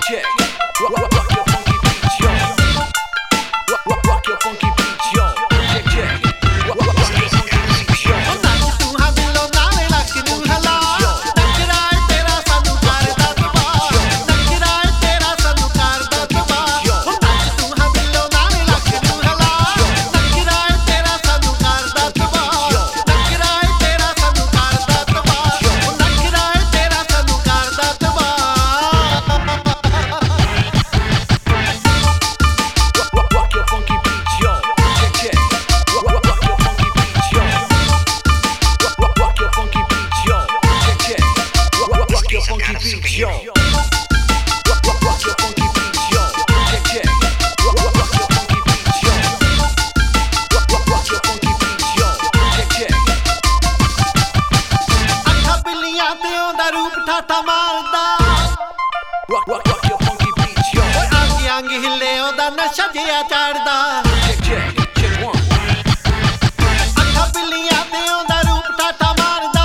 check. Rock your funky beat, yo. Rock your funky beat, yo. Check, check. Rock your funky beat, yo. ਨੱਚ ਤੂੰ ਹਾਂ ਦਿਲੋਂ ਨਾਲੇ ਲੱਕ ਨੂੰ ਹਿਲਾ ਨੱਚਦਾ ਏ ਤੇਰਾ ਸਾਨੂੰ ਕਰਦਾ ਤਬਾਹ ਨੱਚਦਾ ਏ ਤੇਰਾ ਸਾਨੂੰ ਕਰਦਾ ਤਬਾਹ ਨੱਚ ਤੂੰ ਹਾਂ ਦਿਲੋਂ ਨਾਲੇ ਲੱਕ ਨੂੰ ਹਿਲਾ ਨੱਚਦਾ ਏ ਤੇਰਾ ਸਾਨੂੰ ਕਰਦਾ ਤਬਾਹ ਨੱਚਦਾ ਏ ਤੇਰਾ ਸਾਨੂੰ ਕਰਦਾ ਤਬਾਹ ਨੱਚਦਾ ਏ ਤੇਰਾ ਸਾਨੂੰ ਕਰਦਾ ਤਬਾਹ Rock your funky beat, yo. Check, check. Rock your funky beat, yo. Rock your funky beat, yo. Check, check. Rock your funky beat, yo. Rock your funky beat, yo. Check, check. Rock your funky beat, yo. Rock your funky beat, yo. Check, check. ਅੱਖਾਂ ਬਿੱਲੀਆਂ ਤੇ ਉਹਦਾ ਰੂਪ ਠਾਠਾ ਮਾਰਦਾ Rock your funky beat, yo. ਓਏ ਅੰਗ ਅੰਗ ਹਿੱਲੇ ਉਹਦਾ ਨਸ਼ਾ ਜਿਹਾ ਚੜਦਾ Check, check. Check one. ਅੱਖਾਂ ਬਿੱਲੀਆਂ ਤੇ ਉਹਦਾ ਰੂਪ ਠਾਠਾ ਮਾਰਦਾ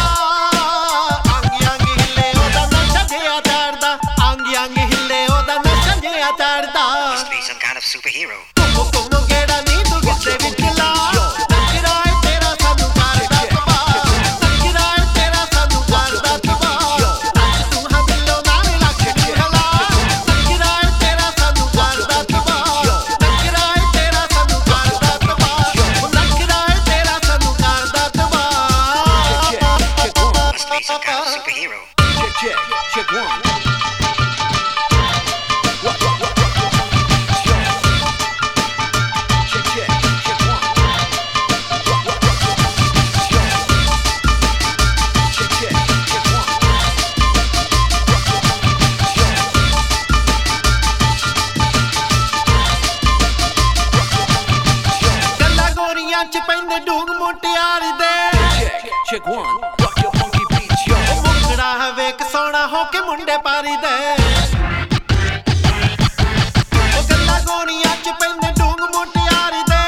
ਅੰਗ ਅੰਗ ਹਿੱਲੇ ਉਹਦਾ ਨਸ਼ਾ ਜਿਹਾ ਚੜਦਾ ਅੰਗ ਅੰਗ ਹਿੱਲੇ ਉਹਦਾ ਨਸ਼ਾ ਜਿਹਾ ਚੜਦਾ Must be some kind of superhero. ਕੁੰਮੋ ਗੇੜਾ ਨੀ ਤੂੰ ਗੁੱਸੇ ਵਿੱਚ ਲਾ ਨੱਚਦਾ ਏ ਤੇਰਾ ਸਾਨੂੰ ਕਰਦਾ ਤਬਾਹ ਨੱਚਦਾ ਏ ਤੇਰਾ ਸਾਨੂੰ ਕਰਦਾ ਤਬਾਹ ਨੱਚ ਤੂੰ ਹਾਂ ਦਿਲੋਂ ਨਾਲੇ ਲੱਕ ਨੂੰ ਹਿਲਾ ਨੱਚਦਾ ਏ ਤੇਰਾ ਸਾਨੂੰ ਕਰਦਾ ਤਬਾਹ ਨੱਚਦਾ ਏ ਤੇਰਾ ਸਾਨੂੰ ਕਰਦਾ ਤਬਾਹ ਨੱਚਦਾ ਏ ਤੇਰਾ ਸਾਨੂੰ ਕਰਦਾ ਤਬਾਹ Must be some kind of superhero. Check, check. Check one. Rock your funky beat, yo. Check, check. Check one. Rock your funky beat, yo. Check, check. Check one. Rock your funky beat, yo. Rock your funky beat, yo. ਗੱਲਾਂ ਗੋਰੀਆਂ ਚ ਪੈਂਦੇ ਡੂੰਗ ਮੁਟਿਆਰ ਦੇ Check, check one. Rock your funky beat, yo. ਮੁੰਡਾ ਹਵੇ ਕਿ ਸੋਹਣਾ ਹੋ ਕੇ ਮੁੰਡੇ ਪਾਰੀ ਦੇ ਉਹ ਗੱਲਾਂ ਗੋਰੀਆਂ ਚ ਪੈਂਦੇ ਡੂੰਗ ਮੁਟਿਆਰ ਦੇ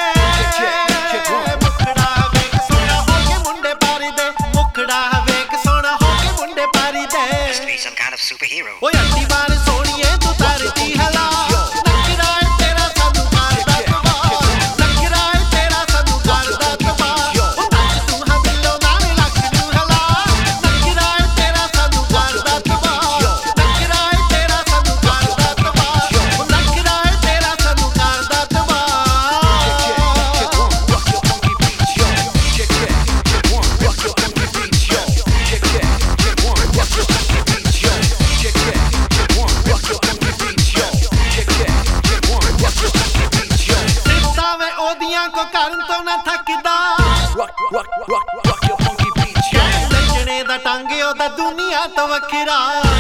ਮੁਖੜਾ ਹਵੇ ਕਿ ਸੋਹਣਾ ਹੋ ਕੇ ਮੁੰਡੇ ਪਾਰੀ ਦੇ ਮੁਖੜਾ ਹਵੇ ਕਿ ਸੋਹਣਾ ਹੋ ਕੇ ਮੁੰਡੇ ਪਾਰੀ ਦੇ Must be some kind of superhero. ਓਏ ਅੱਡੀ ਬਾਰ ਸੋਹਣੀਏ ਤੂੰ ਤਰਦੀ ਹਲਾ ਨੱਚਦਾ ਏ ਤੇਰਾ ਸਾਨੂੰ ਕਰਦਾ ਤਬਾਹ ਨੱਚਦਾ ਏ ਤੇਰਾ ਸਾਨੂੰ ਕਰਦਾ ਤਬਾਹ ਉਹ ਨੱਚ ਤੂੰ ਹਾਂ ਦਿਲੋਂ ਨਾਲੇ ਲੱਕ ਨੂੰ ਹਿਲਾ ਨੱਚਦਾ ਏ ਤੇਰਾ ਸਾਨੂੰ ਕਰਦਾ ਤਬਾਹ ਨੱਚਦਾ ਏ ਤੇਰਾ ਸਾਨੂੰ ਕਰਦਾ ਤਬਾਹ ਉਹ ਨੱਚਦਾ ਏ ਤੇਰਾ ਸਾਨੂੰ ਕਰਦਾ ਤਬਾਹ Check one. Rock your funky beat, yo. Check, check. Check one. Rock your funky beat, yo. Check, check. Check one. Rock your funky beat, yo. Check, check. Check one. Rock your funky beat, yo. Check, check. Check one. Rock your funky beat, yo. ਸਿਫਤਾਂ ਵੇ ਉਹਦੀਆਂ ਕੋ ਕਰਨ ਤੋਂ ਨਾ ਥੱਕਦਾ Rock your funky beat, yo. ਨੱਚਣੇ ਦਾ ਟੰਗ ਉਹਦਾ ਦੁਨੀਆ ਤੋਂ ਵੱਖਰਾ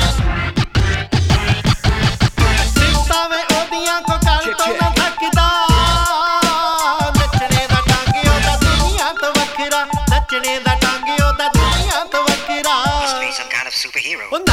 ਸਿਫਤਾਂ ਵੇ ਉਹਦੀਆਂ ਕੋ ਕਰਨ ਤੋਂ ਨਾ ਥੱਕਦਾ ਨੱਚਣੇ ਦਾ ਟੰਗ ਉਹਦਾ ਦੁਨੀਆ ਤੋਂ ਵੱਖਰਾ ਨੱਚਣੇ ਦਾ ਟੰਗ ਉਹਦਾ ਦੁਨੀਆ ਤੋਂ ਵੱਖਰਾ Must be some kind of superhero. ਉਹ